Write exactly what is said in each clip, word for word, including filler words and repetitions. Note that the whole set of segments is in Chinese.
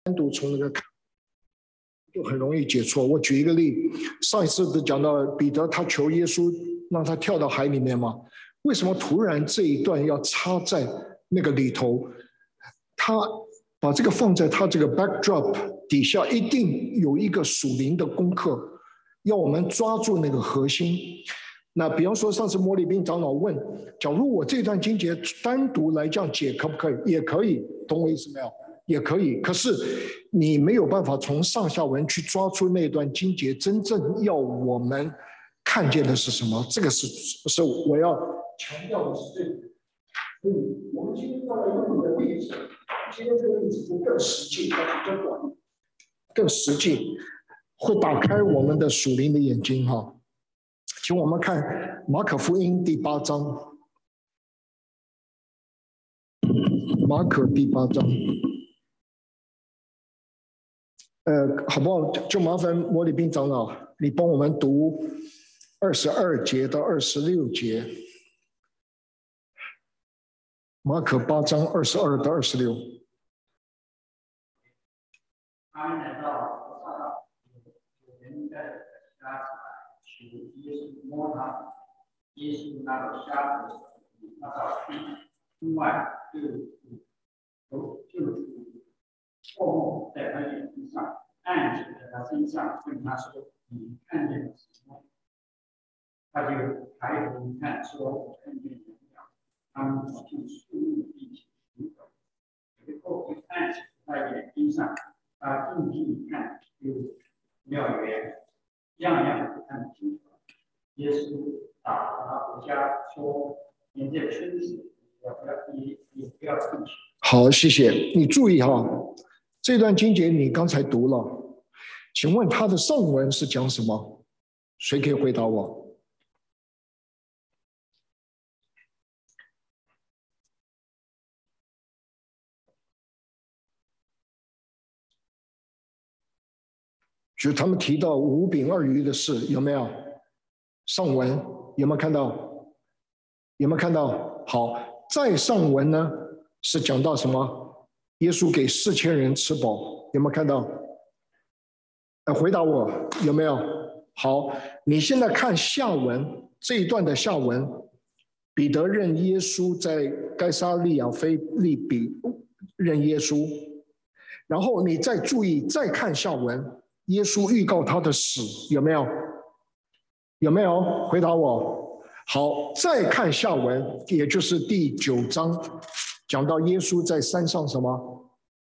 单独从那个看，就很容易解错。我举一个例，上一次不是讲到彼得他求耶稣让他跳到海里面吗？为什么突然这一段要插在那个里头？他把这个放在他这个 backdrop 底下，一定有一个属灵的功课，要我们抓住那个核心。那比方说，上次摩利宾长老问，假如我这段经节单独来这样解，可不可以？也可以，懂我意思没有？也可以。可是你没有办法从上下文去抓出那段经节真正要我们看见的是什么？这个是是我要强调的是这个。所以我们今天要来用的例子，今天这个例子就更实际，它比较短，更实际，会打开我们的属灵的眼睛哈。请我们看马可福音第八章，马可第八章，呃，好不好？就麻烦摩利宾长老，你帮我们读二十二节到二十六节。马可八章二十二到二十六。 他们来到撒道，有人带着瞎子来求耶稣摸他，耶稣拿着瞎子拿到另外就就就唾沫在他眼睛上，按着在他身上，问他说：“你看见了什么？”他就抬头一看，说：“我看见人了。”他们就肃穆地行走，随后就按着他眼睛上，他定睛一看，有妙缘，样样都看清楚。耶稣打发他回家，说：“您这村子也不要也也不要进去。” 好，谢谢你注意哈，这段经节你刚才读了，请问它的上文是讲什么？谁可以回答我？就他们提到五饼二鱼的事，有没有？上文有没有看到？有没有看到？好，再上文呢是讲到什么？耶稣给四千人吃饱，有没有看到？呃，回答我有没有？好，你现在看下文这一段的下文，彼得认耶稣在该撒利亚腓利比认耶稣，然后你再注意再看下文。耶稣预告他的死，有没有？有没有？回答我。好，再看下文，也就是第九章，讲到耶稣在山上什么？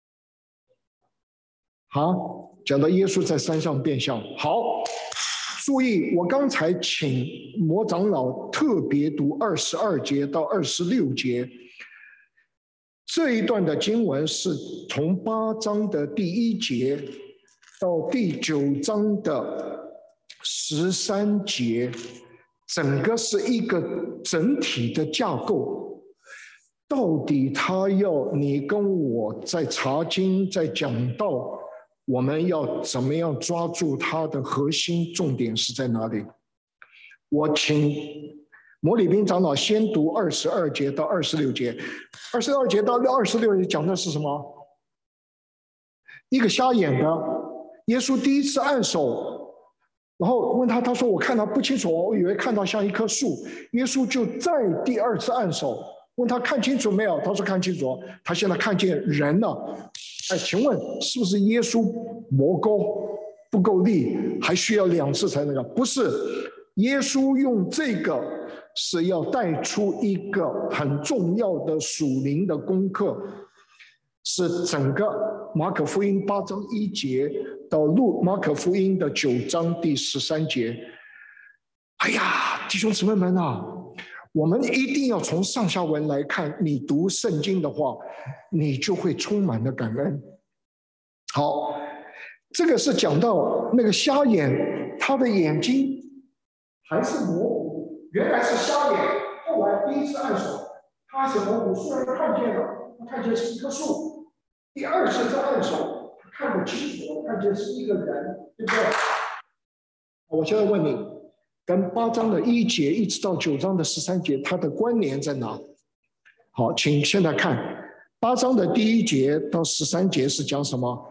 好，讲到耶稣在山上变相。好，注意，我刚才请魔长老特别读二十二节到二十六节，这一段的经文是从八章的第一节到第九章的十三节，整个是一个整体的架构。到底他要你跟我在查经，在讲道，我们要怎么样抓住它的核心重点是在哪里？我请摩利宾长老先读二十二节到二十六节。二十二节到二十六节讲的是什么？一个瞎眼的。耶稣第一次按手，然后问他，他说：“我看他不清楚，我以为看到像一棵树。”耶稣就再第二次按手，问他看清楚没有？他说看清楚，他现在看见人了。哎，请问是不是耶稣魔沟不够力，还需要两次才能够？不是，耶稣用这个是要带出一个很重要的属灵的功课，是整个马可福音八章一节到路马可福音的九章第十三节。哎呀，弟兄姊妹们啊，我们一定要从上下文来看。你读圣经的话，你就会充满了感恩。好，这个是讲到那个瞎眼，他的眼睛还是模糊，原来是瞎眼，后来第一次按手，他是模糊，虽然看见了，他看见是一棵树。第二次再按手，他看不清楚，看见是一个人，对不对？我现在问你，跟八章的一节一直到九章的十三节，它的关联在哪？好，请现在看八章的第一节到十三节是讲什么？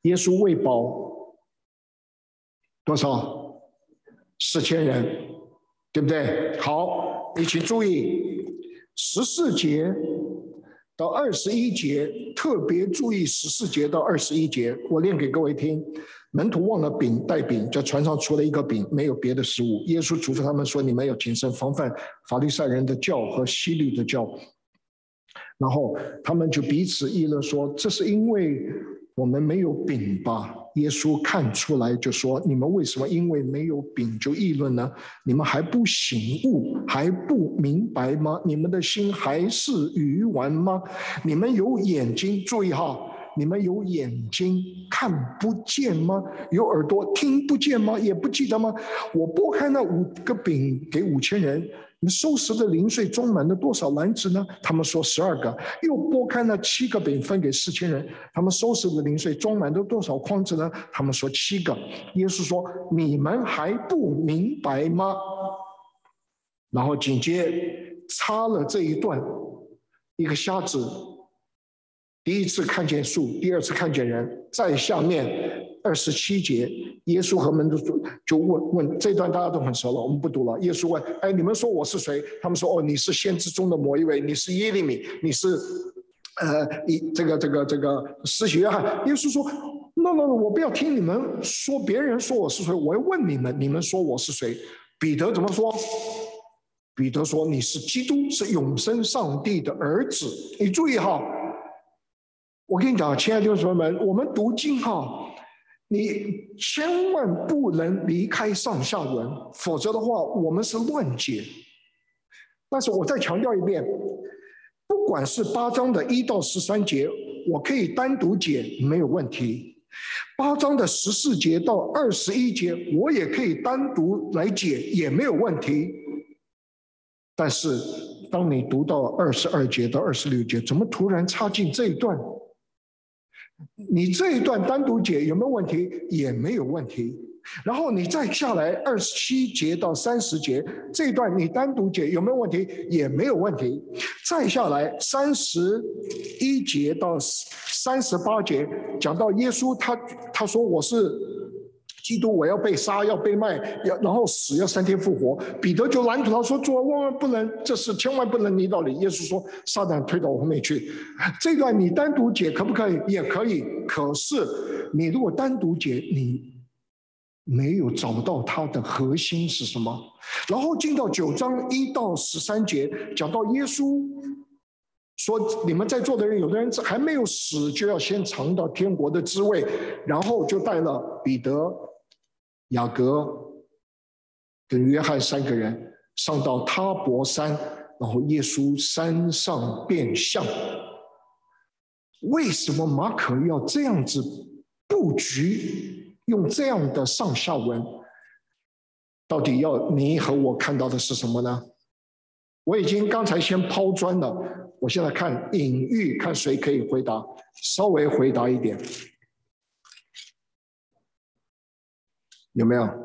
耶稣喂饱多少？四千人，对不对？好，你请注意十四节到二十一节，特别注意十四节到二十一节，我念给各位听。门徒忘了饼带饼，在船上除了一个饼，没有别的食物。耶稣嘱咐他们说：“你们要谨慎防范法利赛人的教和希律的教。”然后他们就彼此议论说：“这是因为我们没有饼吧？”耶稣看出来就说：“你们为什么因为没有饼就议论呢？你们还不醒悟，还不明白吗？你们的心还是愚顽吗？你们有眼睛，注意哈，你们有眼睛看不见吗？有耳朵听不见吗？也不记得吗？我拨开那五个饼给五千人，你们收拾的零碎装满了多少篮子呢？他们说十二个。又拨开那七个饼分给四千人，他们收拾的零碎装满了多少筐子呢？他们说七个。耶稣说：你们还不明白吗？然后紧接插了这一段，一个瞎子第一次看见树，第二次看见人。在下面二十七节，耶稣和门徒就问问这段大家都很熟了，我们不读了。耶稣问：哎，你们说我是谁？他们说：哦，你是先知中的某一位，你是耶利米，你是呃，一这个这个这个施洗约翰。耶稣说：no no no， 我不要听你们说别人说我是谁，我要问你们，你们说我是谁？彼得怎么说？彼得说：你是基督，是永生上帝的儿子。你注意哈。我跟你讲，亲爱的弟兄姊妹们，我们读经哈，你千万不能离开上下文，否则的话，我们是乱解。但是我再强调一遍，不管是八章的一到十三节，我可以单独解，没有问题；八章的十四节到二十一节，我也可以单独来解，也没有问题。但是，当你读到二十二节到二十六节，怎么突然插进这一段？你这一段单独解有没有问题？也没有问题。然后你再下来二十七节到三十节，这一段你单独解有没有问题？也没有问题。再下来三十一节到三十八节，讲到耶稣他他说我是基督，我要被杀，要被卖，要然后死，要三天复活。彼得就拦住他说：“主啊，万万不能，这事千万不能离到你。”耶稣说：“撒旦推到我后面去。”这段你单独解可不可以？也可以。可是你如果单独解，你没有找到它的核心是什么。然后进到九章一到十三节，讲到耶稣说：“你们在座的人，有的人还没有死，就要先尝到天国的滋味。”然后就带了彼得、雅各跟约翰三个人上到他伯山，然后耶稣山上变相。为什么马可要这样子布局，用这样的上下文？到底要你和我看到的是什么呢？我已经刚才先抛砖了，我现在看隐喻，看谁可以回答，稍微回答一点，有没有？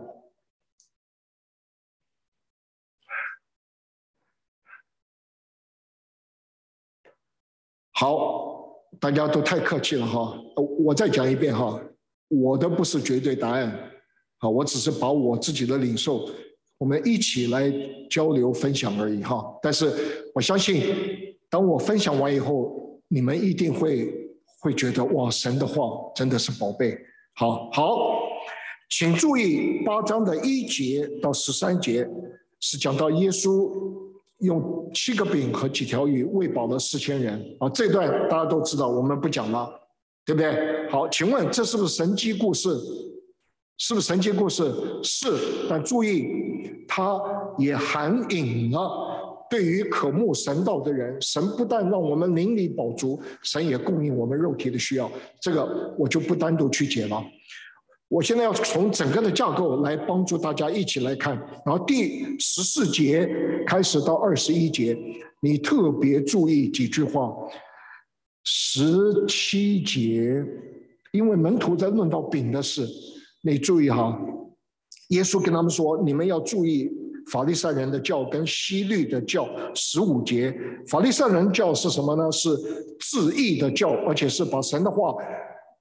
好，大家都太客气了哈，我再讲一遍哈，我的不是绝对答案，好，我只是把我自己的领受，我们一起来交流分享而已哈。但是我相信，当我分享完以后，你们一定会会觉得哇，神的话真的是宝贝。好好，请注意八章的一节到十三节是讲到耶稣用七个饼和几条鱼喂饱了四千人啊，这段大家都知道，我们不讲了，对不对？好，请问这是不是神迹故事？是不是神迹故事？是，但注意，它也含引了对于渴慕神道的人，神不但让我们灵里饱足，神也供应我们肉体的需要。这个我就不单独去解了。我现在要从整个的架构来帮助大家一起来看，然后第十四节开始到二十一节，你特别注意几句话。十七节，因为门徒在论到饼的事，你注意哈，耶稣跟他们说，你们要注意法利赛人的教跟希律的教。十五节，法利赛人教是什么呢？是自义的教，而且是把神的话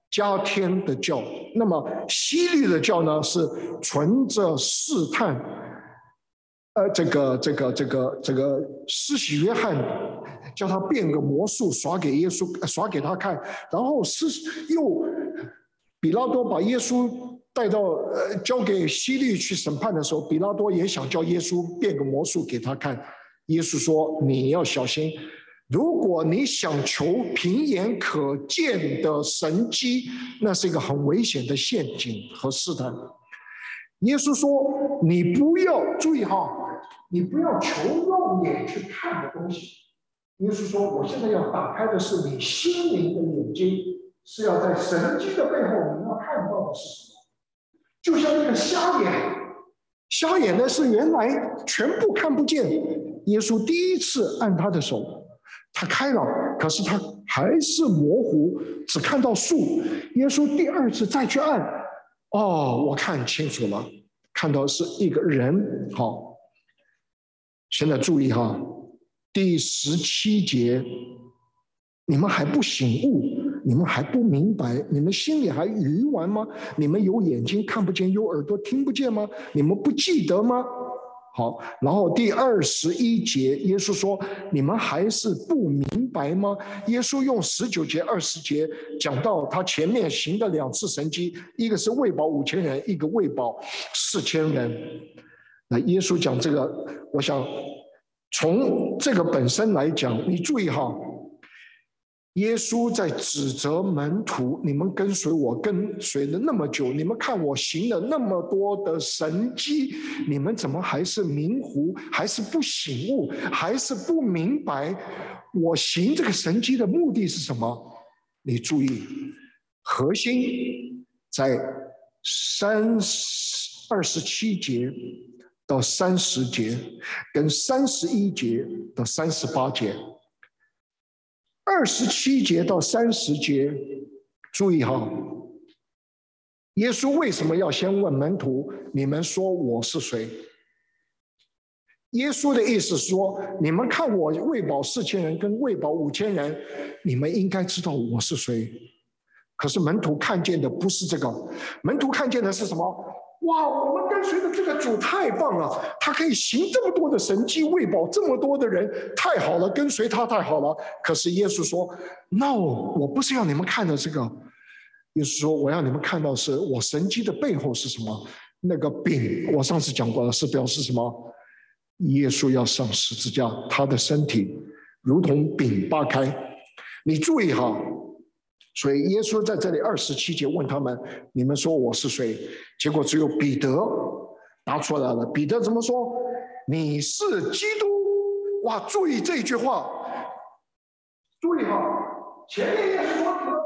加添的教。那么希律的教呢，是存着试探，呃，这个这个这个这个施洗约翰叫他变个魔术耍给耶稣，耍给他看，然后施又比拉多把耶稣带到呃交给希律去审判的时候，比拉多也想叫耶稣变个魔术给他看。耶稣说：“你要小心，如果你想求凭眼可见的神迹，那是一个很危险的陷阱和试探。”耶稣说：“你不要注意哈，你不要求肉眼去看的东西。”耶稣说：“我现在要打开的是你心灵的眼睛，是要在神迹的背后，你要看到的是什么？就像那个瞎眼，瞎眼的是原来全部看不见。耶稣第一次按他的手，他开了，可是他还是模糊，只看到树。耶稣第二次再去按，哦，我看清楚了，看到是一个人。好，现在注意哈，第十七节，你们还不醒悟，你们还不明白，你们心里还愚顽吗？你们有眼睛看不见，有耳朵听不见吗？你们不记得吗？好，然后第二十一节，耶稣说：“你们还是不明白吗？”耶稣用十九节、二十节讲到他前面行的两次神迹，一个是喂饱五千人，一个喂饱四千人。那耶稣讲这个，我想从这个本身来讲，你注意哈，耶稣在指责门徒：你们跟随我跟随了那么久，你们看我行了那么多的神迹，你们怎么还是迷糊，还是不醒悟，还是不明白我行这个神迹的目的是什么？你注意，核心在三二十七节到三十节，跟三十一节到三十八节。二十七节到三十节，注意哈，耶稣为什么要先问门徒：你们说我是谁？耶稣的意思是说，你们看我喂饱四千人跟喂饱五千人，你们应该知道我是谁。可是门徒看见的不是这个，门徒看见的是什么？哇，我们跟随的这个主太棒了，他可以行这么多的神迹，喂饱这么多的人，太好了，跟随他太好了。可是耶稣说 ：“No， 我不是要你们看到这个。”耶稣说：“我要你们看到是我神迹的背后是什么？那个饼，我上次讲过了，是表示什么？耶稣要上十字架，他的身体如同饼扒开。你注意哈。”所以耶稣在这里二十七节问他们：“你们说我是谁？”结果只有彼得答出来了。彼得怎么说？你是基督。哇，注意这一句话，注意哈，前面耶稣说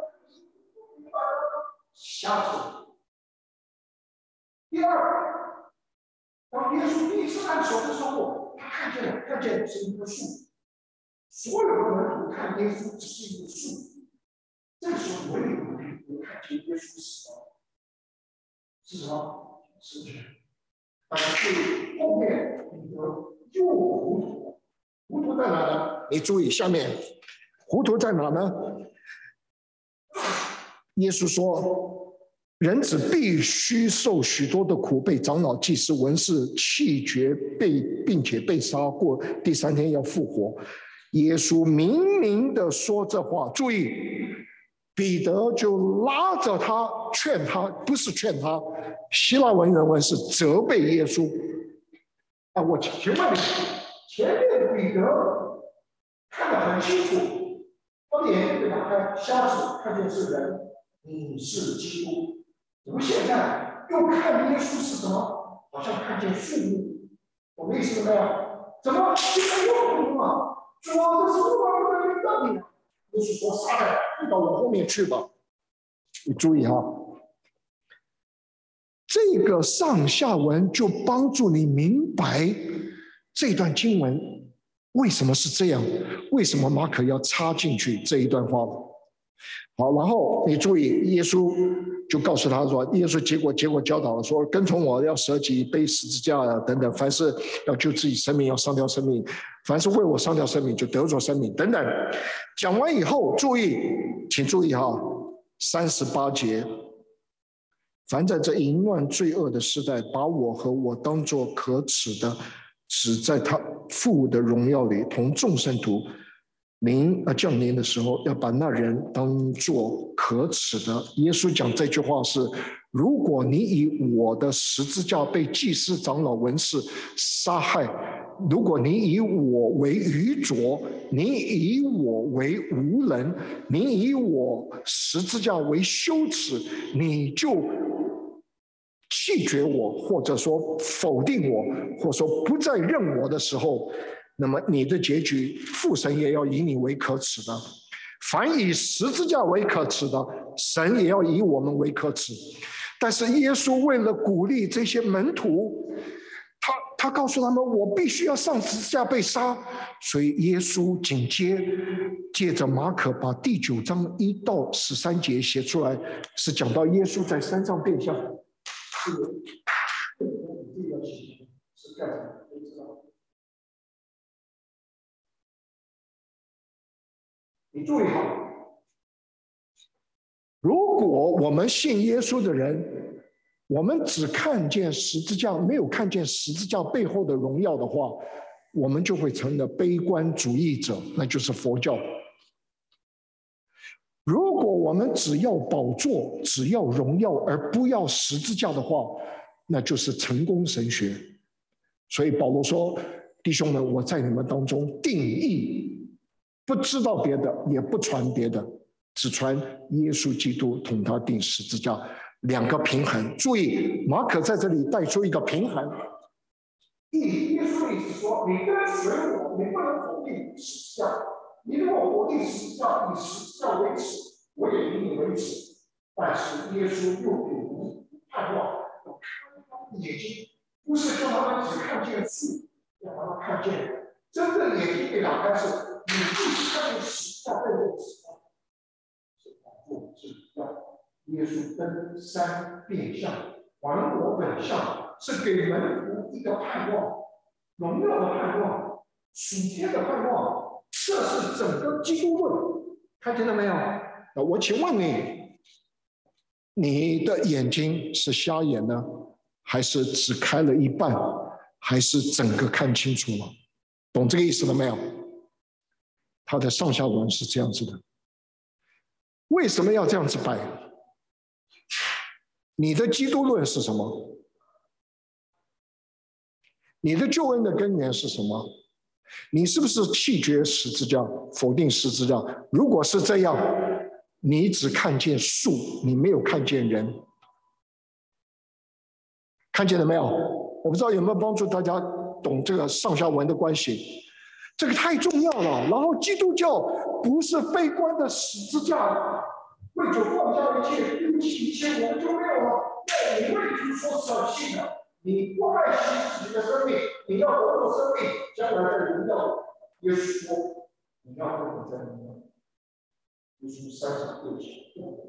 瞎子。第二，当耶稣第一次按手的时候，他看见了，看见的是一棵树。所有的门徒看耶稣只是一棵树。这个时候，我也有看见耶稣是什么？是什么？是人。但是后面彼得又糊涂，糊涂在哪呢？你注意下面，糊涂在哪呢？耶稣说：“人子必须受许多的苦，被长老、祭司、文士弃绝，被并且被杀过，第三天要复活。”耶稣明明的说这话，注意。彼得就拉着他劝他，不是劝他，希腊文原文是责备耶稣。啊，我请问你，前面彼得看得很清楚，他眼睛被打开，瞎子看见是人，你是基督。怎么现在又看耶稣是什么？好像看见树木，我的意思没有？怎么现在又不同了？主啊，这是不完的道理。耶稣说：“撒旦，你到我后面去吧。”你注意哈，这个上下文就帮助你明白这段经文为什么是这样，为什么马可要插进去这一段话了。好，然后你注意，耶稣就告诉他说：“耶稣结果结果教导了说，跟从我要舍己，背十字架啊，等等，凡是要救自己生命，要上吊生命；凡是为我上吊生命，就得着生命，等等。”讲完以后，注意，请注意哈， 三十八节，凡在这淫乱罪恶的时代，把我和我当作可耻的，只在他父的荣耀里同众圣徒临啊降临的时候，要把那人当作可耻的。耶稣讲这句话是：如果你以我的十字架被祭司长老文士杀害，如果你以我为愚拙，你以我为无能，你以我十字架为羞耻，你就弃绝我，或者说否定我，或者说不再认我的时候，那么你的结局，父神也要以你为可耻的。凡以十字架为可耻的，神也要以我们为可耻。但是耶稣为了鼓励这些门徒，他他告诉他们，我必须要上十字架被杀。所以耶稣紧接借着马可把第九章一到十三节写出来，是讲到耶稣在山上变相。这个这个是干什么？你知道？你注意好，如果我们信耶稣的人，我们只看见十字架，没有看见十字架背后的荣耀的话，我们就会成了悲观主义者，那就是佛教。如果我们只要宝座，只要荣耀，而不要十字架的话，那就是成功神学。所以保罗说：“弟兄们，我在你们当中定义，不知道别的，也不传别的，只传耶稣基督同他定十字架，两个平衡。”注意，马可在这里带出一个平衡。耶稣意思说：“你跟随我，你不能否定十字架。你如果否定十字架，以十字架为耻，我也以你为耻。”但是耶稣又给我们盼望，眼睛不是说他们只看见树，让他们看见真正眼睛被打开是，你必须看见十字架背后的十字架，是保护是要耶稣登山变相，还我本相，是给门徒一个盼望，荣耀的盼望，属天的盼望，这是整个基督论，看见了没有？那我请问你，你的眼睛是瞎眼呢，还是只开了一半，还是整个看清楚了？懂这个意思了没有？他的上下文是这样子的。为什么要这样子摆？你的基督论是什么？你的救恩的根源是什么？你是不是弃绝十字架，否定十字架？如果是这样，你只看见树，你没有看见人。看见了没有？我不知道有没有帮助大家懂这个上下文的关系。这个太重要了。然后基督教不是悲观的十字架，为主放下一切，丢弃一切，我们就没有了。那你为主所舍弃的，你不爱惜自己的生命，你要活出生命，将来在荣耀。耶稣说，你要活在荣耀。耶稣三场对齐。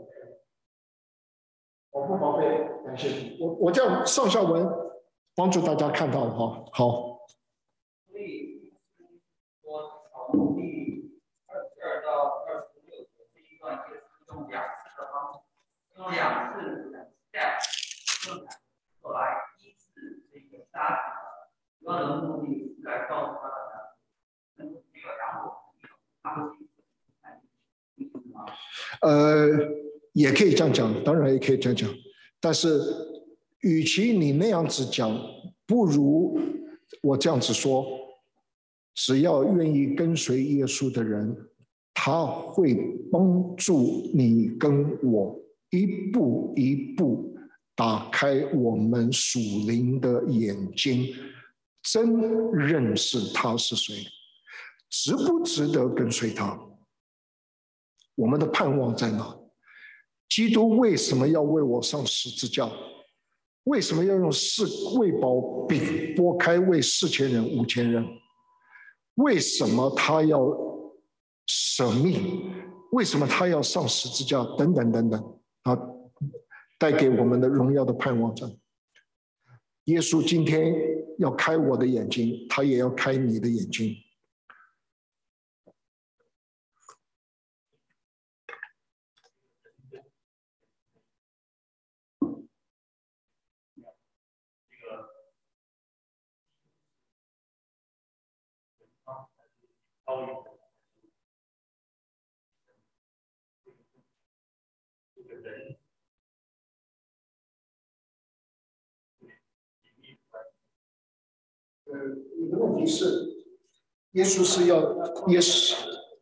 宝贝宝贝，感谢你。我我这样上下文帮助大家看到了哈。好。 所以我从第二十二到二十六节这一段，也是用两次的方式，用两次这样论坛过来医治这个杀子，主要的目的是来告诉他的能够这个养我，他们呃，也可以这样讲，当然也可以这样讲，但是与其你那样子讲，不如我这样子说：只要愿意跟随耶稣的人，他会帮助你跟我一步一步打开我们属灵的眼睛，真认识他是谁，值不值得跟随他。我们的盼望在哪？基督为什么要为我上十字架？为什么要用四喂饱饼拨开为四千人五千人？为什么他要舍命？为什么他要上十字架？等等等等，啊，带给我们的荣耀的盼望在。耶稣今天要开我的眼睛，他也要开你的眼睛。 高于这个人。 呃，你的问题是，耶稣是要耶稣。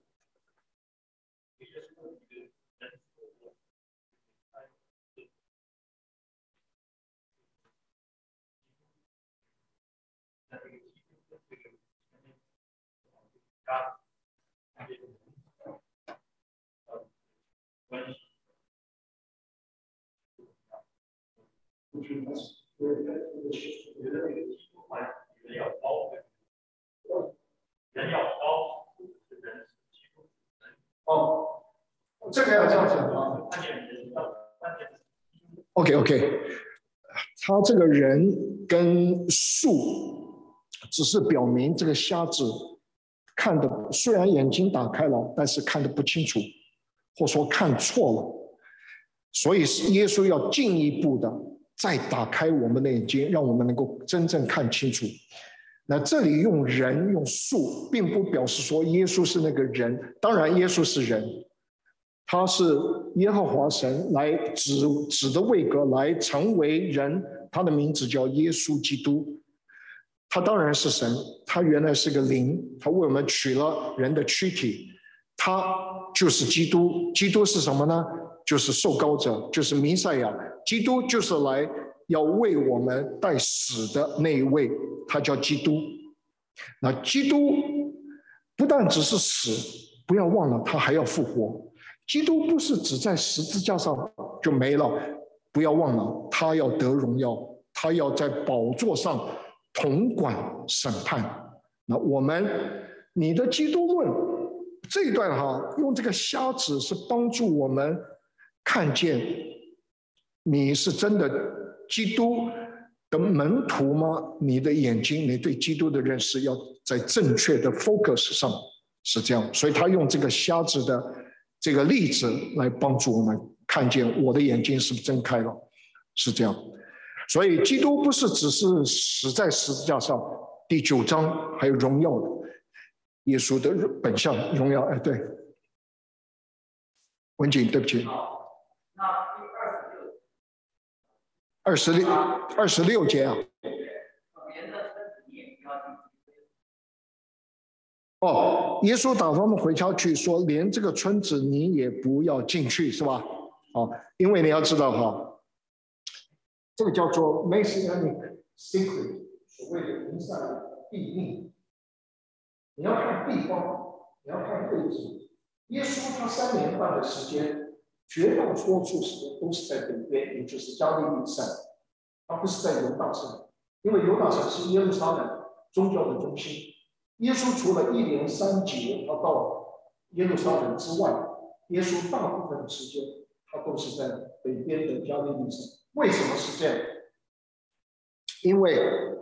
哦，这个要这样讲啊。OK OK， 他这个人跟树，只是表明这个瞎子看的虽然眼睛打开了，但是看得不清楚，或说看错了，所以是耶稣要进一步的再打开我们的眼睛，让我们能够真正看清楚。那这里用人用树，并不表示说耶稣是那个人，当然耶稣是人，他是耶和华神来指指的位格来成为人，他的名字叫耶稣基督。他当然是神，他原来是个灵，他为我们取了人的躯体，他就是基督。基督是什么呢？就是受膏者，就是弥赛亚。基督就是来要为我们代死的那一位，他叫基督。那基督不但只是死，不要忘了他还要复活。基督不是只在十字架上就没了，不要忘了他要得荣耀，他要在宝座上统管审判。那我们你的基督论这一段哈，用这个瞎子是帮助我们看见你是真的基督的门徒吗？你的眼睛，你对基督的认识要在正确的 focus 上，是这样。所以他用这个瞎子的这个例子来帮助我们看见我的眼睛是不是睁开了，是这样。所以基督不是只是死在十字架上，第九章还有荣耀的耶稣的本相荣耀。哎，对，文景，对不起。二十六二十六节啊。哦，耶稣打发们回家去，说连这个村子你也不要进去，是吧？哦，因为你要知道哈，这个叫做 Messianic secret， 所谓的弥赛亚秘密。你要看地方，你要看位置。耶稣他三年半的时间，绝大多数时间都是在北边，也就是加利利山，他不是在犹大城，因为犹大城是耶路撒冷宗教的中心。耶稣除了一连三节他到耶路撒冷之外，耶稣大部分的时间他都是在北边的加利利山。为什么是这样？因为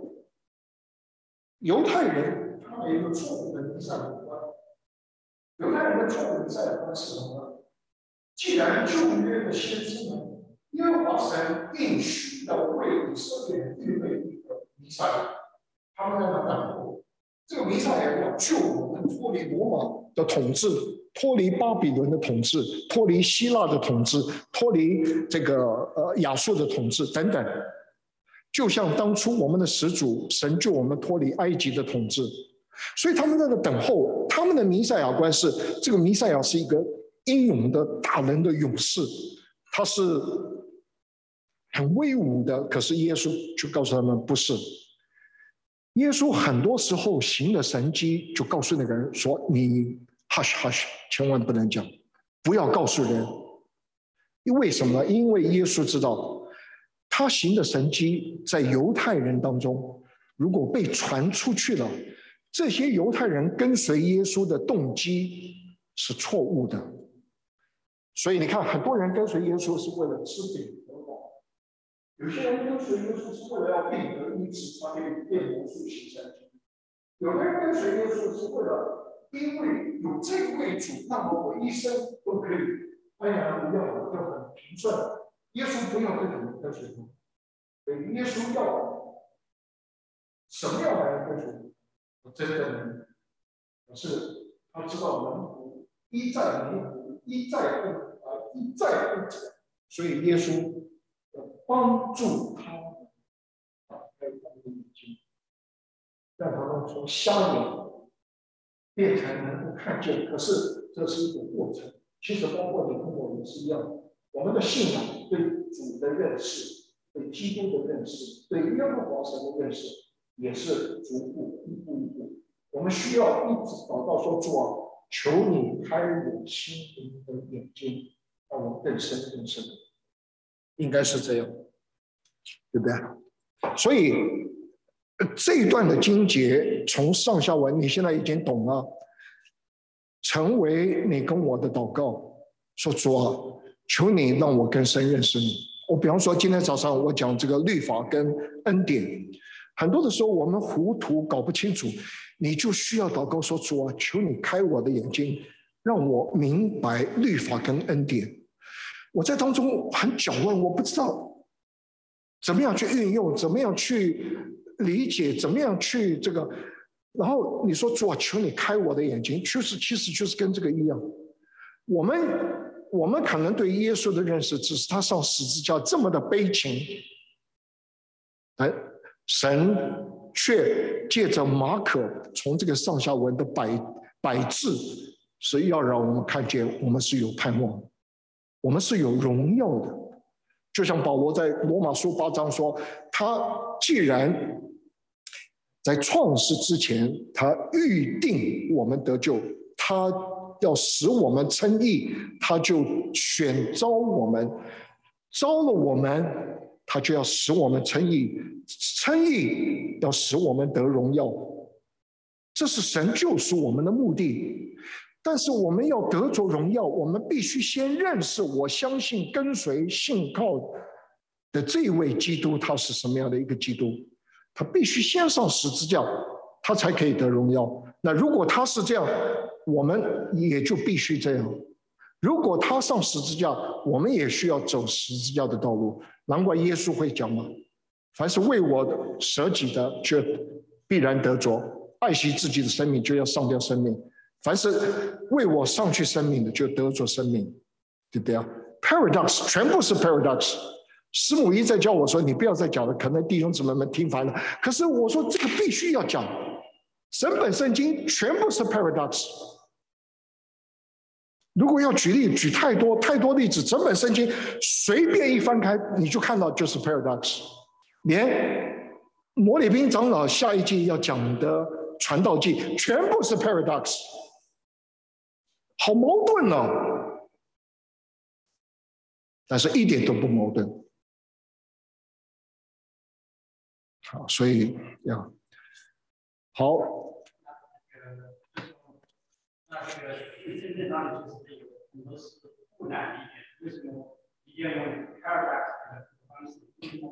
犹太人他有一个错误的弥赛亚观，犹太人的错误的弥赛亚观是什么呢？既然旧约的先知们，耶和华神应许要为以色列人预备一个弥赛亚，他们在那等候。这个弥赛亚要救我们脱离罗马的统治，脱离巴比伦的统治，脱离希腊的统治，脱离这个呃亚述的统治等等。就像当初我们的始祖神救我们脱离埃及的统治，所以他们在那等候。他们的弥赛亚观是这个弥赛亚是一个英勇的大人的勇士，他是很威武的。可是耶稣就告诉他们不是。耶稣很多时候行的神迹，就告诉那个人说：“你 hush hush， 千万不能讲，不要告诉人。”因为什么呢？因为耶稣知道，他行的神迹在犹太人当中，如果被传出去了，这些犹太人跟随耶稣的动机是错误的。所以你看，很多人跟随耶稣是为了吃饼得饱，有些人跟随耶稣是为了要病得医治，他可以变魔术行神迹；有的人跟随耶稣是为了，因为有这位主，那么我一生都可以安然无恙，就很平顺。耶稣不要这种人跟随他，所以耶稣要什么样的人跟随他？真正的可是他知道门徒一再迷糊，一再不啊，一再不走，所以耶稣要帮助他们打开他们的眼睛，让他们从瞎眼变成能够看见。可是这是一个过程，其实包括你跟我也是一样，我们的信仰对主的认识，对基督的认识，对耶和华神的认识，也是逐步一步一步。我们需要一直祷告说：主啊，求你开我心灵的眼睛，让我更深更深。应该是这样，对不对？所以这一段的经节从上下文，你现在已经懂了，成为你跟我的祷告，说主啊，求你让我更深认识你。我比方说今天早上我讲这个律法跟恩典，很多的时候我们糊涂搞不清楚，你就需要祷告说：主啊，求你开我的眼睛，让我明白律法跟恩典。我在当中很搅乱，我不知道怎么样去运用，怎么样去理解，怎么样去这个。然后你说主啊，求你开我的眼睛，就是其实就是跟这个一样。我们我们可能对耶稣的认识只是他上十字架这么的悲情，哎，神却借着马可从这个上下文的百百字，是要让我们看见我们是有盼望的，我们是有荣耀的。就像保罗在罗马书八章说，他既然在创世之前，他预定我们得救，他要使我们称义，他就选召我们，招了我们，他就要使我们称义，称义要使我们得荣耀。这是神救赎我们的目的。但是我们要得着荣耀，我们必须先认识，我相信跟随信靠的这位基督，他是什么样的一个基督。他必须先上十字架，他才可以得荣耀。那如果他是这样，我们也就必须这样。如果他上十字架，我们也需要走十字架的道路。难怪耶稣会讲嘛，凡是为我舍己的，就必然得着；爱惜自己的生命，就要上掉生命。凡是为我上去生命的，就得着生命，对不对啊 ？Paradox 全部是 paradox。师母一再教我说：“你不要再讲了，可能弟兄姊妹们听烦了。”可是我说这个必须要讲，整本圣经全部是 paradox。如果要举例，举太多太多例子，整本圣经随便一翻开，你就看到就是 paradox。连摩里宾长老下一季要讲的传道记，全部是 paradox。好矛盾哦，但是一点都不矛盾。好，所以要好。 那这个真正当然就是有很多是不难理解，为什么一定要用 paradox 的方式？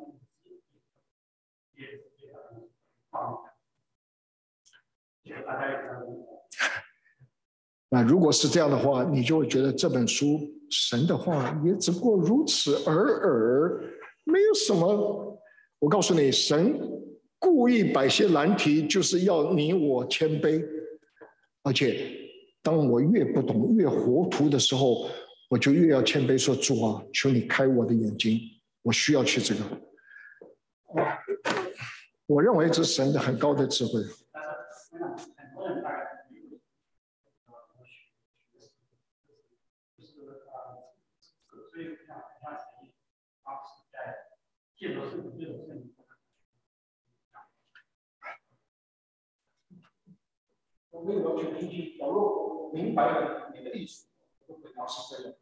也也放，这个大家也能理解。 那如果是这样的话，你就会觉得这本书神的话也只不过如此而尔，没有什么。我告诉你，神故意摆些难题，就是要你我谦卑。而且当我越不懂越糊涂的时候，我就越要谦卑说：主啊，求你开我的眼睛，我需要去这个。我认为这是神的很高的智慧。 很多人大概所以像像谁当时在借着圣经这种圣经， 我没有完全听清，假如我明白了你的意思，我会表示这样。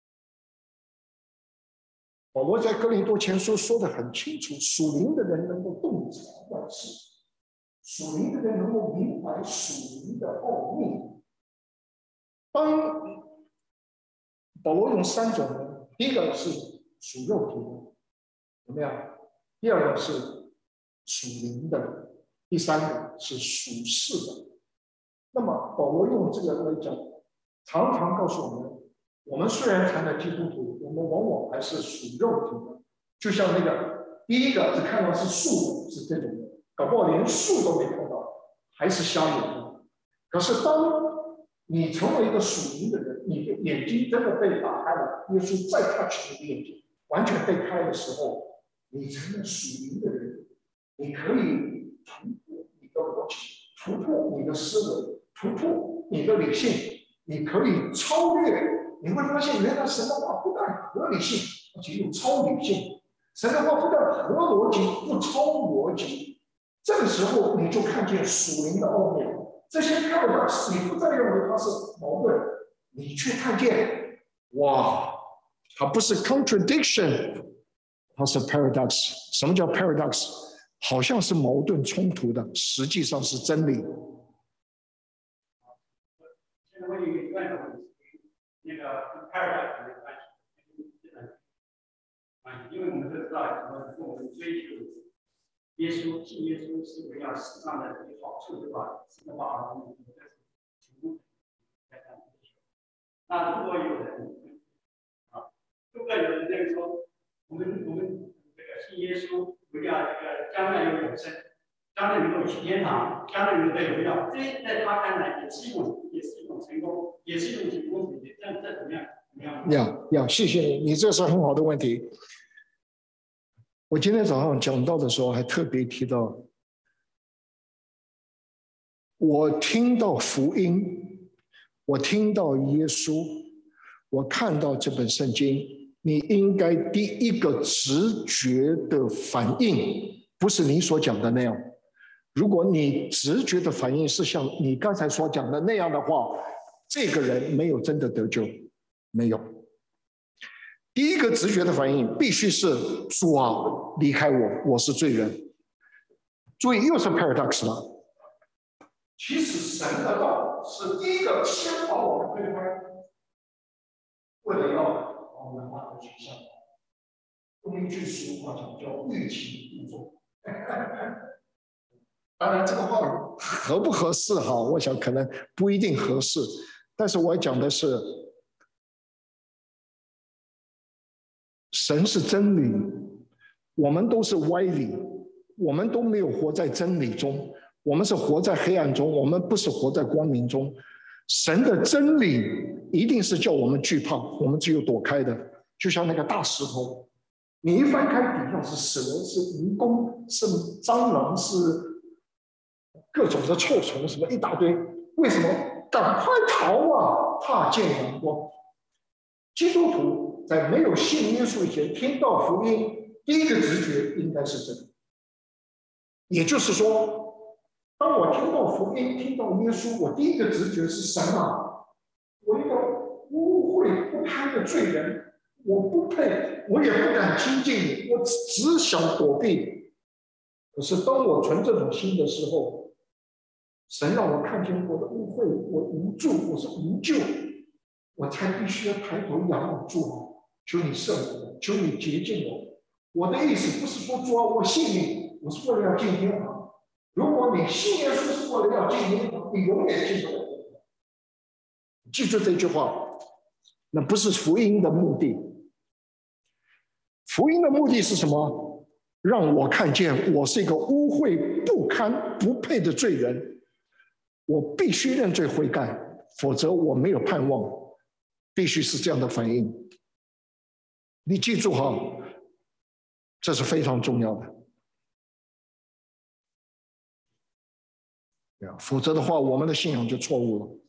保罗在哥林多前书说得很清楚，属灵的人能够洞察万事，属灵的人能够明白属灵的奥秘。当保罗用三种人，第一个是属肉体的，怎么样？第二个是属灵的，第三个是属世的。那么保罗用这个来讲，常常告诉我们，我们虽然谈了基督徒，我们往往还是属肉体的。就像那个第一个只看到是树是这种的，搞不好连树都没看到，还是瞎眼的。 可是当你成为一个属灵的人，你的眼睛真的被打开了，耶稣再 touch 你的眼睛，完全被开的时候，你成了属灵的人，你可以突破你的逻辑，突破你的思维，突破你的理性，你可以超越。你会发现，原来神的话不但合理性，而且有超理性。神的话不但合逻辑，不超逻辑。这个时候，你就看见属灵的奥妙。这些 paradox 你不再认为它是矛盾，你却看见，哇，它不是 contradiction， 它是 paradox。什么叫 paradox？ 好像是矛盾冲突的，实际上是真理。 现在问一个另外的问题，那个跟 paradox 的关系，啊，因为我们都知道，我们我们追求耶稣，信耶稣是围绕世上的一些好处，对吧？是的话，我们这是从来看追求。那如果有人啊，如果有人这个说，我们我们这个信耶稣，围绕这个将来有永生，将来能够去天堂，将来能够得荣耀，这在他看来也是一种，也是一种成功，也是一种成功体验。这样这怎么样？怎么样？ 呀呀，谢谢你，你这是很好的问题。我今天早上讲到的时候，还特别提到，我听到福音，我听到耶稣，我看到这本圣经，你应该第一个直觉的反应，不是你所讲的那样。如果你直觉的反应是像你刚才所讲的那样的话，这个人没有真的得救，没有。第一个直觉的反应必须是主啊，离开我，我是罪人。注意，又是 paradox 了。其实神的道是第一个先把我们推开，为了要把我们拉回去向。用一句俗话讲，叫欲擒故纵。当然，这个话合不合适哈？我想可能不一定合适。但是我讲的是，神是真理，我们都是歪理，我们都没有活在真理中，我们是活在黑暗中，我们不是活在光明中。神的真理一定是叫我们惧怕，我们只有躲开的，就像那个大石头，你一翻开底下是蛇，是蜈蚣，是蟑螂，是各种的臭虫，什么一大堆。为什么？赶快逃啊！怕见阳光。基督徒在没有信耶稣以前，听到福音，第一个直觉应该是这个。也就是说，当我听到福音，听到耶稣，我第一个直觉是神啊！我一个污秽不堪的罪人，我不配，我也不敢亲近你，我只想躲避。可是当我存这种心的时候，神让我看见我的污秽，我无助，我是无救，我才必须要抬头仰望主啊！求你赦免我，求你洁净我。我的意思不是说主啊，我信你，我是为了要进天堂。如果你信耶稣是为了要进天堂，你永远进不了。记住这句话，那不是福音的目的。福音的目的是什么？让我看见我是一个污秽不堪、不配的罪人，我必须认罪悔改，否则我没有盼望。必须是这样的反应。你记住哈，这是非常重要的。否则的话，我们的信仰就错误了。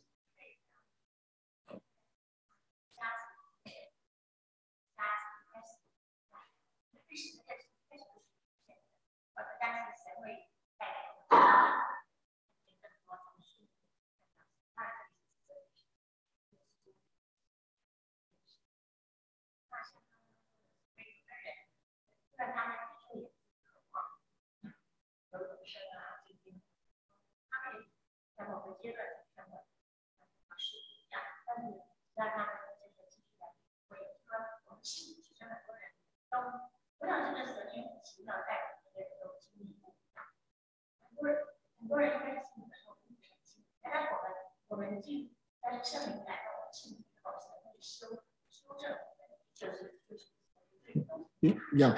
嗯，一样，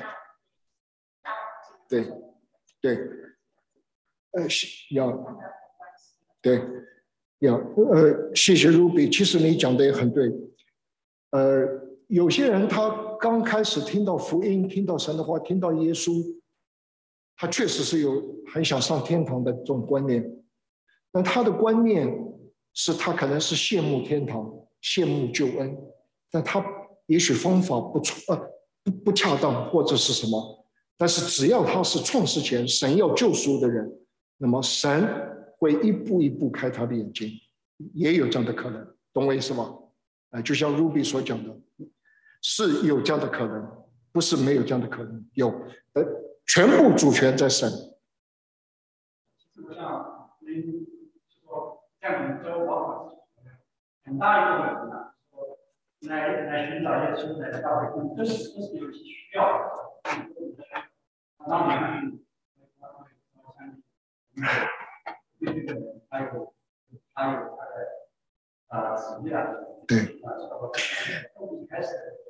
对，对，呃，是要，对， 呀，呃，谢谢 Ruby， 其实你讲的也很对。呃，有些人他刚开始听到福音，听到神的话，听到耶稣，他确实是有很想上天堂的这种观念，但他的观念是他可能是羡慕天堂，羡慕救恩，但他也许方法不呃不不恰当或者是什么，但是只要他是创世前神要救赎的人，那么神会一步一步开他的眼睛，也有这样的可能，懂我意思吗？啊，就像 Ruby 所讲的，是有这样的可能，不是没有这样的可能，有，呃，全部主权在神。 其实我想，您说像你周往很大一部分人呢，说来来寻找耶稣，来教会，这是这是有些需要的。当然，我相信，对这个人他有他有他的呃职业啊， 对， 一开始。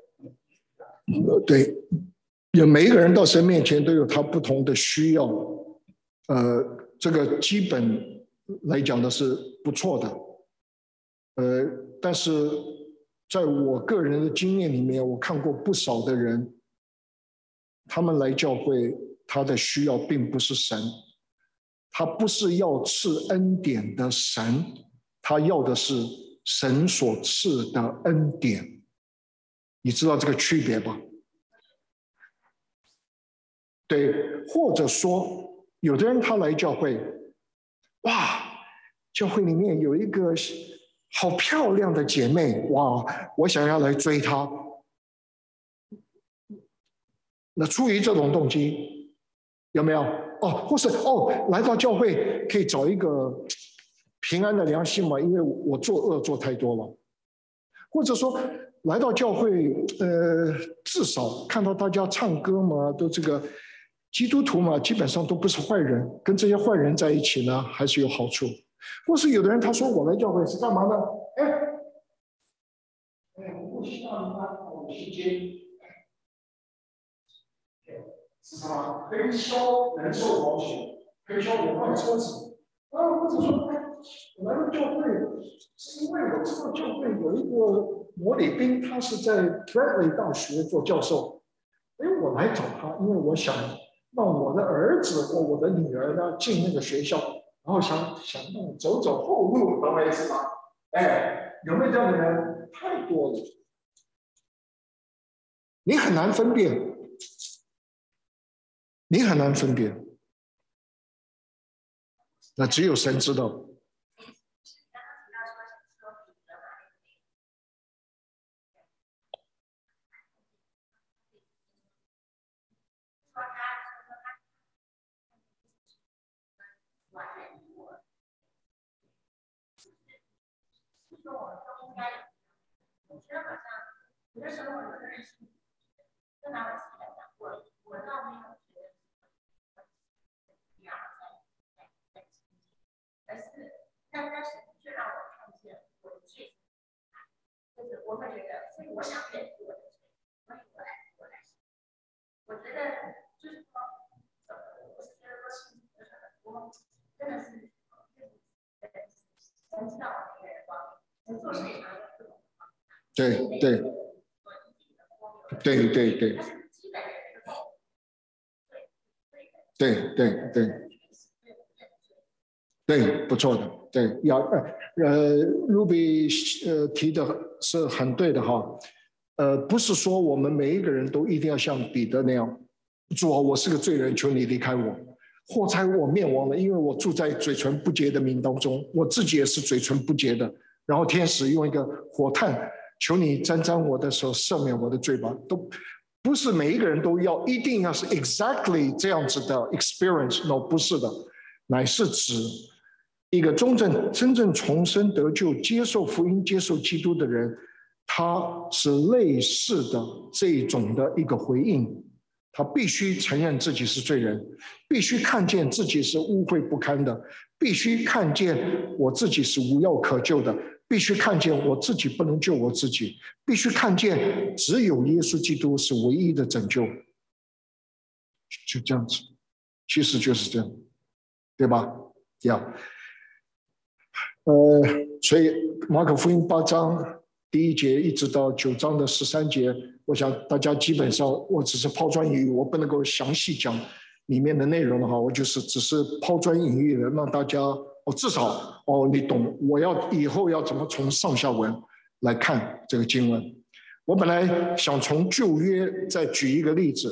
对，有每一个人到神面前都有他不同的需要，呃，这个基本来讲的是不错的，呃，但是在我个人的经验里面，我看过不少的人，他们来教会，他的需要并不是神，他不是要赐恩典的神，他要的是神所赐的恩典。你知道这个区别吧？对，或者说，有的人他来教会，哇，教会里面有一个好漂亮的姐妹，哇，我想要来追她。那出于这种动机，有没有？哦，或是哦，来到教会可以找一个平安的良心嘛，因为我做恶做太多了，或者说。来到教会，呃，至少看到大家唱歌嘛，都这个基督徒嘛，基本上都不是坏人，跟这些坏人在一起呢，还是有好处。或是有的人他说我来教会是干嘛呢？哎，哎，我不希望你拿我的时间，是什么？推销人寿保险，推销我卖车子，啊，或者说，哎，我来到教会是因为我知道教会有一个。摩里宾他是在 Berkeley 大学做教授，哎，我来找他，因为我想让我的儿子或我的女儿呢进那个学校，然后想想让走走后路，懂我意思吗？哎，有没有这样的人？太多了，你很难分辨，你很难分辨，那只有神知道。 说我都应该，我觉得好像有的时候我有的人是，就拿我自己来讲，我我倒没有觉得一样在在在亲近，而是但但是却让我看见我的罪，就是我会觉得，所以我想认识我的罪，所以我来我来，我觉得就是说，呃，我是觉得说是就是我真的是，神知道我每个人光。 对对对对对对对对对，不错的，对，要呃呃，Ruby 呃提的是很对的哈，呃，不是说我们每一个人都一定要像彼得那样，主啊，我是个罪人，求你离开我，祸哉我灭亡了，因为我住在嘴唇不洁的民当中，我自己也是嘴唇不洁的。然后天使用一个火炭，求你沾沾我的手，赦免我的罪吧。都不是每一个人都要一定要是 exactly 这样子的 experience，no， 不是的，乃是指一个真正真正重生得救、接受福音、接受基督的人，他是类似的这种的一个回应。他必须承认自己是罪人，必须看见自己是污秽不堪的，必须看见我自己是无药可救的，必须看见我自己不能救我自己，必须看见只有耶稣基督是唯一的拯救。就这样子，其实就是这样，对吧？这样。 呃，所以马可福音八章第一节一直到九章的十三节，我想大家基本上我只是抛砖引玉，我不能够详细讲里面的内容的话，我就是只是抛砖引玉的，让大家哦至少哦你懂，我要以后要怎么从上下文来看这个经文。我本来想从旧约再举一个例子，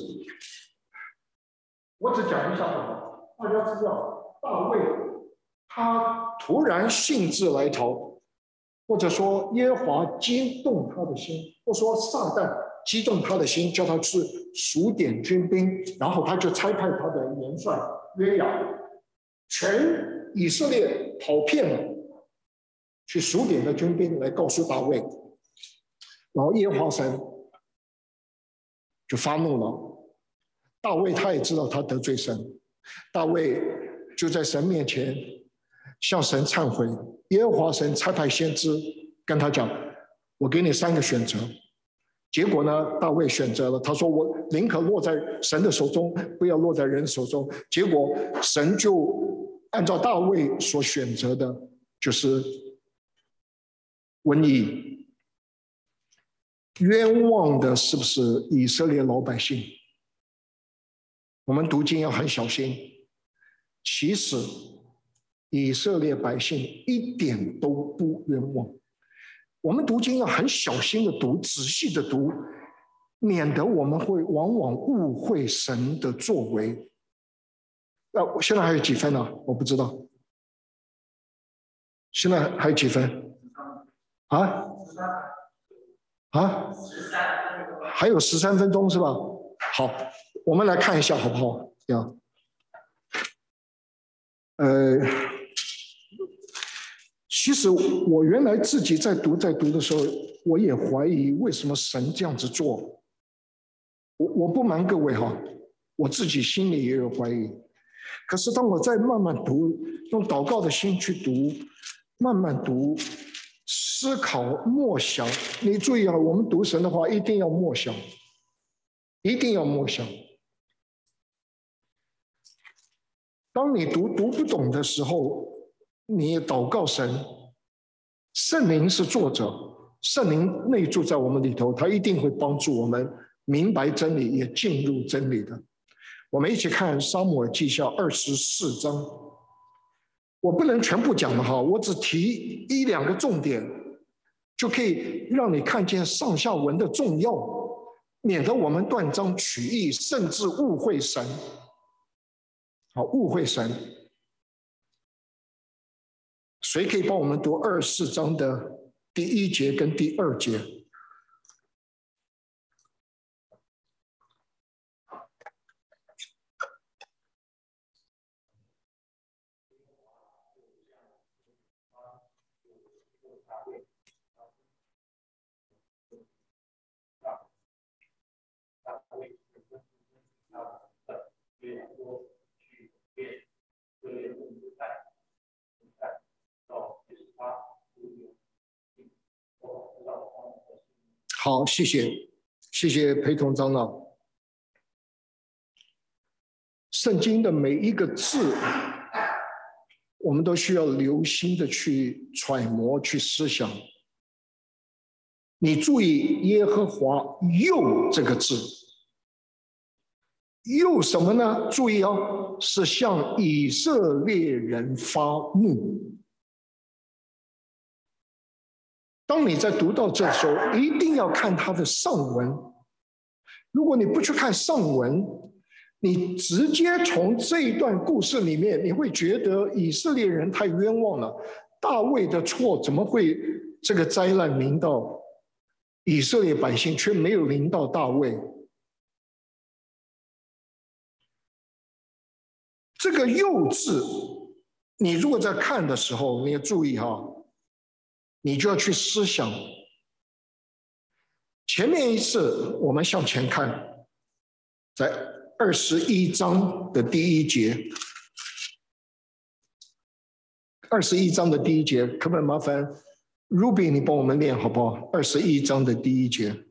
我只讲一下吧。大家知道大卫他突然兴致来潮，或者说耶和华激动他的心，或说撒旦激动他的心，叫他去数点军兵，然后他就差派他的元帅约雅，全以色列跑遍了，去数点的军兵来告诉大卫，然后耶和华神就发怒了。大卫他也知道他得罪神，大卫就在神面前向神忏悔。耶和华神差派先知跟他讲：“我给你三个选择。”结果呢，大卫选择了，他说：“我宁可落在神的手中，不要落在人手中。”结果神就按照大卫所选择的，就是瘟疫。冤枉的是不是以色列老百姓？我们读经要很小心。其实以色列百姓一点都不冤枉。我们读经要很小心的读，仔细的读，免得我们会往往误会神的作为。那、啊、现在还有几分呢、啊？我不知道。现在还有几分？啊？啊？还有十三分钟是吧？好，我们来看一下好不好？这样，呃，其实我原来自己在读在读的时候，我也怀疑为什么神这样子做。我我不瞒各位哈，我自己心里也有怀疑。可是当我在慢慢读，用祷告的心去读，慢慢读，思考默想。你注意啊，我们读神的话一定要默想，一定要默想。当你读读不懂的时候，你祷告神，圣灵是作者，圣灵内住在我们里头，他一定会帮助我们明白真理，也进入真理的。我们一起看撒母耳记下二十四章，我不能全部讲了哈，我只提一两个重点，就可以让你看见上下文的重要，免得我们断章取义，甚至误会神。好，误会神。谁可以帮我们读二十四章的第一节跟第二节？好，谢谢，谢谢陪同长老。圣经的每一个字，我们都需要留心的去揣摩、去思想。你注意耶和华又这个字，又什么呢？注意哦，是向以色列人发怒。当你在读到这时候，一定要看他的上文。如果你不去看上文，你直接从这一段故事里面，你会觉得以色列人太冤枉了。大卫的错怎么会这个灾难临到以色列百姓，却没有临到大卫？这个又字，你如果在看的时候，你要注意哈，你就要去思想。前面一次我们向前看，在二十一章的第一节，二十一章的第一节，可不可以麻烦 Ruby 你帮我们念好不好？二十一章的第一节。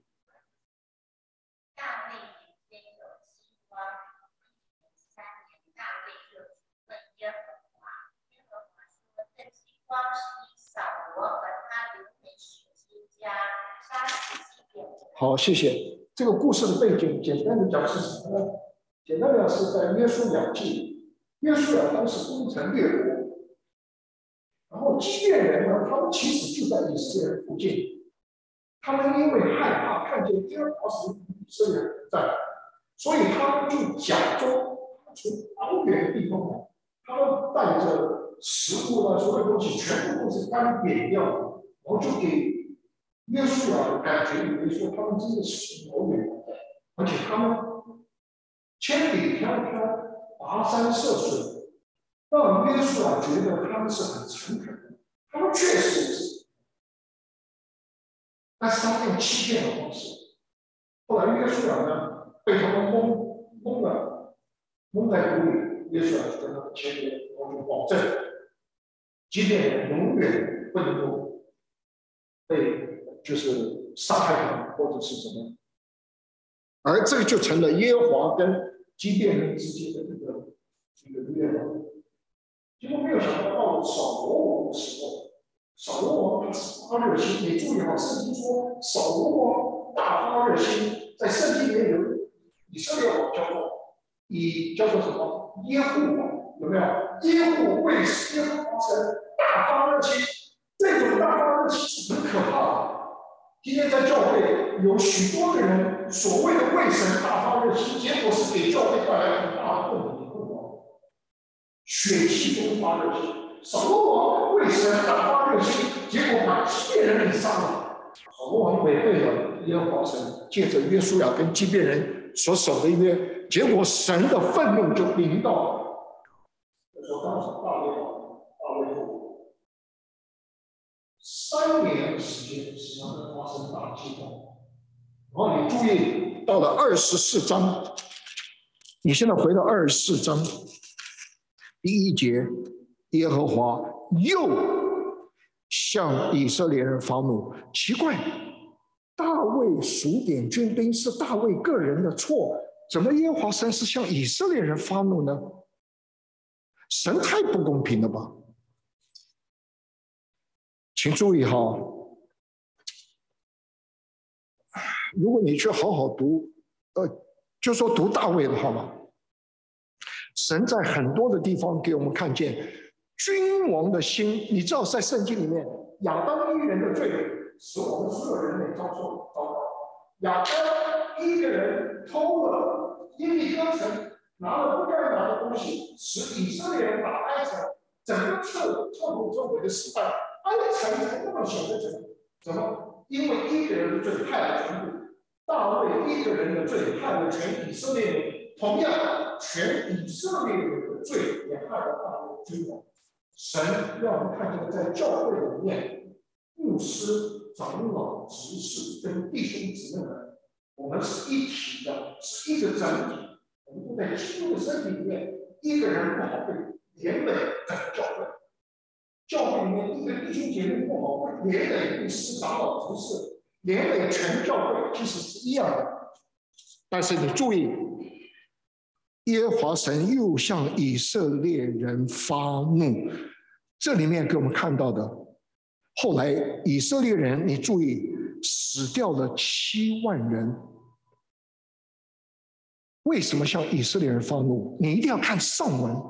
好，谢谢。这个故事的背景，简单的讲是什么呢？简单的讲是在约书亚记，约书亚当时攻城略国，然后基遍人呢，他们其实就在以色列附近，他们因为害怕看见耶和华神与以色列人在，所以他们就假装从遥远的地方来，他们带着食物呢，所有东西全部都是干瘪掉的，然后就给约书亚的感觉以为说他们真的是遥远的，而且他们千里迢迢跋山涉水，让约书亚觉得他们是很诚恳的，他们确实是，但是他们用欺骗的方式。后来约书亚呢被他们蒙蒙了，蒙在鼓里，约书亚就跟他们签约，然后就保证，即便永远不能够被就是杀害他们，或者是怎么样。而这个就成了耶和华跟基遍人之间的这个这个约了。结果没有想到，到了扫罗王的时候，扫罗王他是发热心。你注意哈，圣经说扫罗王大发热心，在圣经里面有以色列王叫做以叫做什么耶户王，有没有？耶户为耶和华神大发热心，这种大发热心是很可怕的。今天在教会有许多的人所谓的为神大发热心，结果是给教会带来很大的问题。血气中发热心，扫罗王为神大发热心，结果把基遍人给杀了。扫罗王违背了耶和华神借着约书亚跟基遍人所守的约，结果神的愤怒就临到了。那时候当时大卫王大卫后三年的时间，实际上在发生大饥荒。然后你注意，到了二十四章，你现在回到二十四章。第一节，耶和华又向以色列人发怒。奇怪，大卫数点军兵是大卫个人的错，怎么耶和华神是向以色列人发怒呢？神太不公平了吧！请注意哈，如果你去好好读，呃，就说读大卫的话嘛。神在很多的地方给我们看见君王的心。你知道，在圣经里面，亚当一人的罪使我们所有人类遭受糟糕。亚当一个人偷了耶利哥城，拿了不该拿的东西，使以色列人打埃城，整个彻彻头彻尾的失败。埃城才那么小的城，怎么因为一个人的罪害了全部？大卫一个人的罪害了全以色列人。同样，全以色列人的罪也害了大卫君王。神让我们看见，在教会里面，牧师、长老、执事跟弟兄姊妹们，我们是一体的，是一个整体。我们都在基督的身体里面，一个人不好，会连累整个教会。教会里面一个弟兄姐妹不好，会连累牧师、长老、执事，连累全教会，其实是一样的。但是你注意。耶和华神又向以色列人发怒，这里面给我们看到的，后来以色列人，你注意，死掉了七万人。为什么向以色列人发怒？你一定要看上文。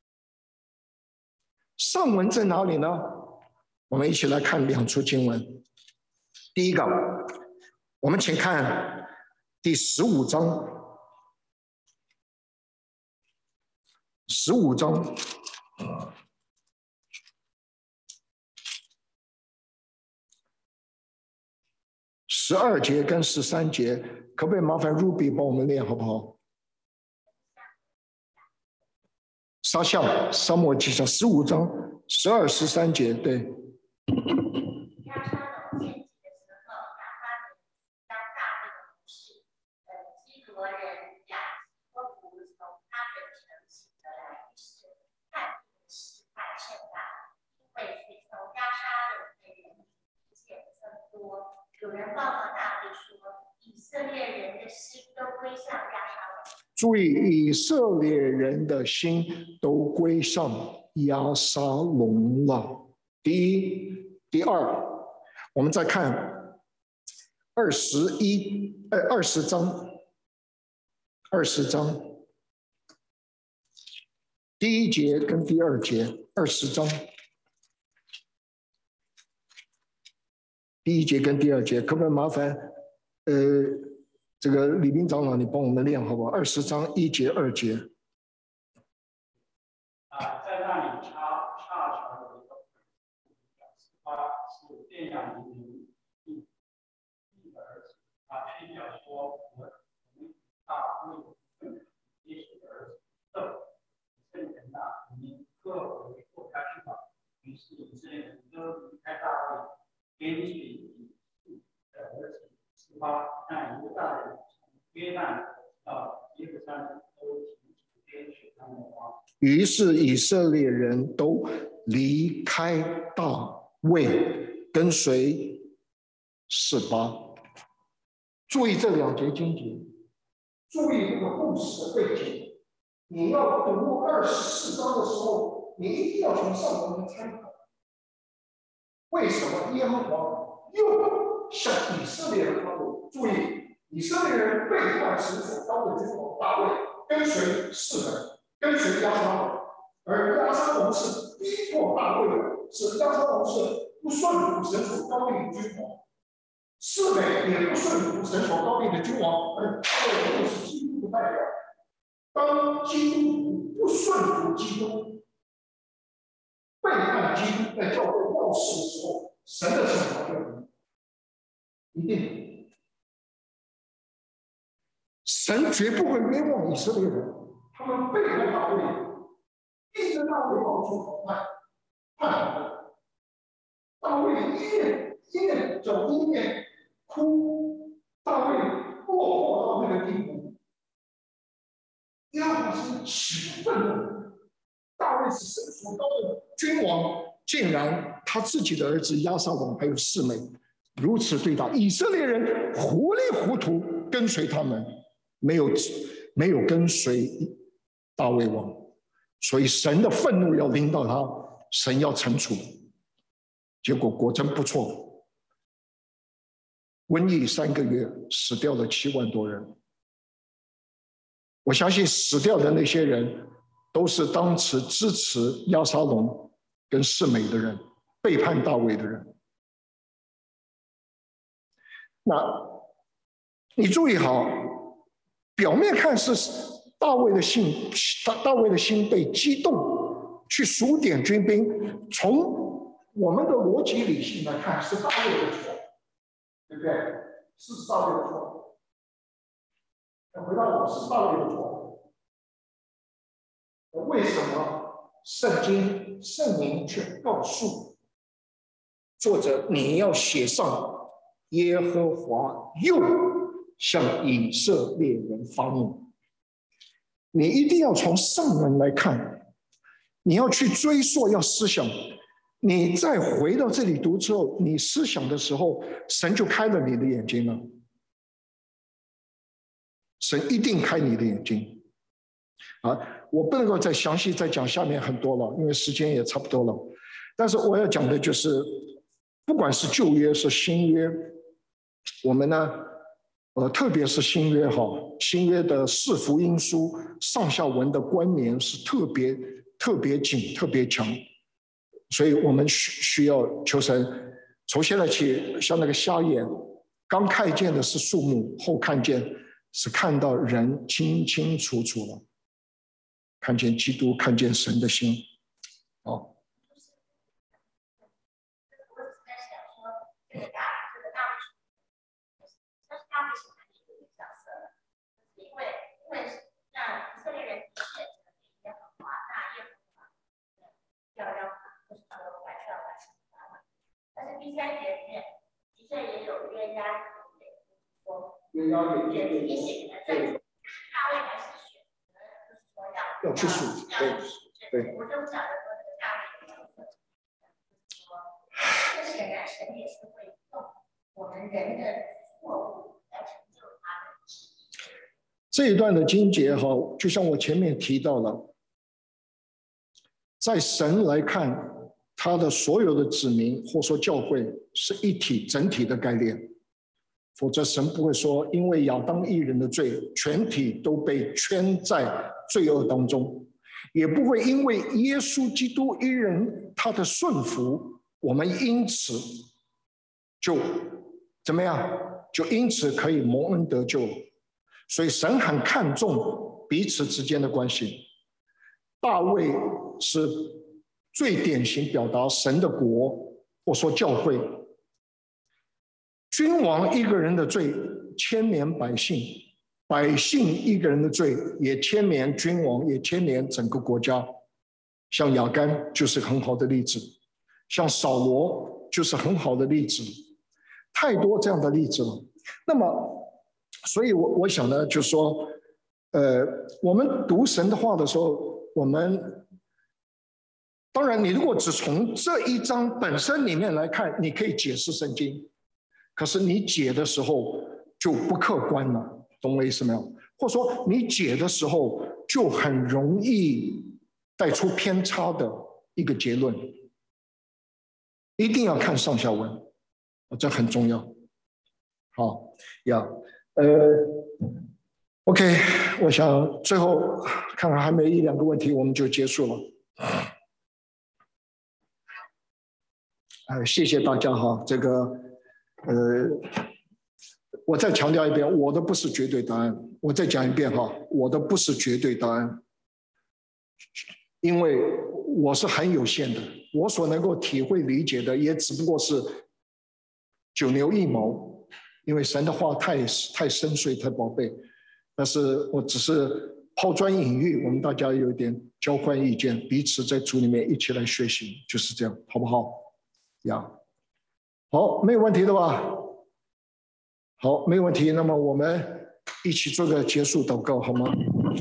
上文在哪里呢？我们一起来看两处经文。第一个，我们请看第十五章。十五章，十二节跟十三节，可不可以麻烦 Ruby 帮我们念好不好？撒下撒母耳记上十五章十二、十三节，对。 有人报告大卫说，以色列人的心都归向亚沙龙。 注意，以色列人的心都归上亚沙龙了。第一，第二，我们再看二十一呃二十章，二十章第一节跟第二节，二十章第一节跟第二节，可不可以麻烦呃这个李斌长老你帮我们念好不好？二十章一节二节。 啊，在那里插插桥有一个他是这样一名一一的儿子，他宣讲说我们大卫耶稣的儿子，这圣人呐，你们各回国家去吧。于是以色列人都离开大卫，跟随以色的儿子示巴，让犹大人从约旦到耶路撒冷都停止跟随他们的王。 于是以色列人都离开大卫，跟随示巴。注意这两节经节，注意这个故事的背景。你要读二十四章的时候，你一定要从上文来参考。为什么耶和华又向以色列人发怒？注意，以色列人背叛神所高的君王大卫，跟随世人。跟随亚沙龙，而亚沙龙是逼迫大卫的，是亚沙龙是不顺服神所高立的君王，示每也不顺服神所高立的君王，而大卫又是基督的代表。当基督徒不顺服基督，背叛基督，在教会闹事的时候，神的惩罚就来，一定。神绝不会冤枉以色列人。他们背叛大卫，逼着大卫往出逃难，叛逆。大卫一面一面走一面哭，大卫落魄到那个地步。耶和华是起愤怒，大卫是神所高的君王，竟然他自己的儿子押沙龙还有示每如此对待以色列人，糊里糊涂跟随他们，没有没有跟随大卫王，所以神的愤怒要临到他，神要惩处。结果果真不错，瘟疫三个月，死掉了七万多人。我相信死掉的那些人，都是当时支持押沙龙跟示每的人，背叛大卫的人。那你注意好，表面看是大卫的心，大大卫的心被激动，去数点军兵。从我们的逻辑理性来看，是大卫的错，对不对？是大卫的错。回到我是大卫的错，为什么圣经圣灵却告诉作者，你要写上耶和华又向以色列人发怒？你一定要从上文来看，你要去追溯，要思想。你再回到这里读之后，你思想的时候，神就开了你的眼睛了。神一定开你的眼睛啊！我不能够再详细再讲下面很多了，因为时间也差不多了。但是我要讲的就是，不管是旧约是新约，我们呢，呃，特别是新约哈，新约的四福音书上下文的关联是特别特别紧、特别强，所以我们需需要求神。从现在起，像那个瞎眼，刚看见的是树木，后看见是看到人清清楚楚了，看见基督，看见神的心。哦。 第三节里面的确也有约押说， 约押也提醒了，在大卫还是选择，就是说要要去数，对对。 我就讲的说这个大卫的角色，就是说，这显然神也是会用我们人的错误来成就他的旨意。 这一段的经节哈，就像我前面提到了，在神来看。他的所有的子民或说教会是一体整体的概念， 否则神不会说因为亚当一人的罪，全体都被圈在罪恶当中，也不会因为耶稣基督一人他的顺服，我们因此就怎么样，就因此可以蒙恩得救。所以神很看重彼此之间的关系。大卫是最典型表达神的国，或说教会。君王一个人的罪牵连百姓，百姓一个人的罪也牵连君王，也牵连整个国家。像亚干就是很好的例子，像扫罗就是很好的例子，太多这样的例子了。那么所以我我想呢，就是说呃，我们读神的话的时候，我们当然你如果只从这一章本身里面来看，你可以解释圣经，可是你解的时候就不客观了，懂我意思没有？或者说你解的时候就很容易带出偏差的一个结论。一定要看上下文，这很重要。好呀，呃 ，OK， 我想最后看看还没一两个问题，我们就结束了。呃，谢谢大家哈，这个呃，我再强调一遍，我的不是绝对答案。我再讲一遍哈，我的不是绝对答案，因为我是很有限的，我所能够体会理解的也只不过是九牛一毛，因为神的话太太深邃、太宝贝。但是我只是抛砖引玉，我们大家有一点交换意见，彼此在主里面一起来学习，就是这样，好不好？呀，好，没有问题的吧？好，没有问题。那么我们一起做个结束祷告，好吗？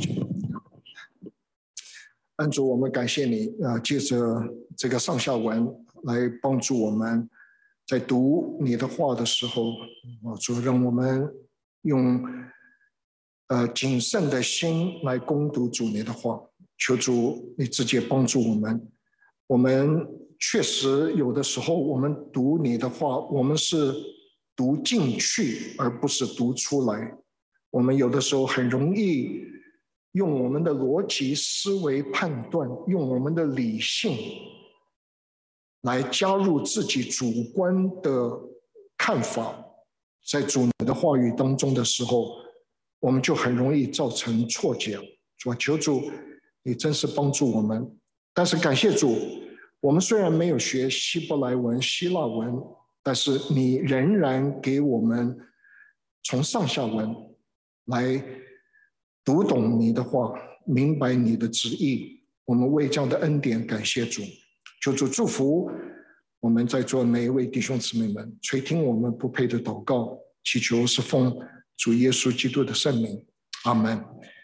恩主，我们感谢你啊、呃，借着这个上下文来帮助我们，在读你的话的时候，啊，主让我们用呃谨慎的心来攻读主你的话。求主你直接帮助我们。我们确实有的时候，我们读你的话，我们是读进去，而不是读出来。我们有的时候很容易用我们的逻辑思维判断，用我们的理性来加入自己主观的看法，在主你的话语当中的时候，我们就很容易造成错解。主啊，求主你真是帮助我们。但是感谢主，我们虽然没有学希伯来文、希腊文，但是你仍然给我们从上下文来读懂你的话，明白你的旨意。我们为这样的恩典感谢主，求主祝福我们在座每一位弟兄姊妹们，垂听我们不配的祷告，祈求是奉主耶稣基督的圣名，阿们。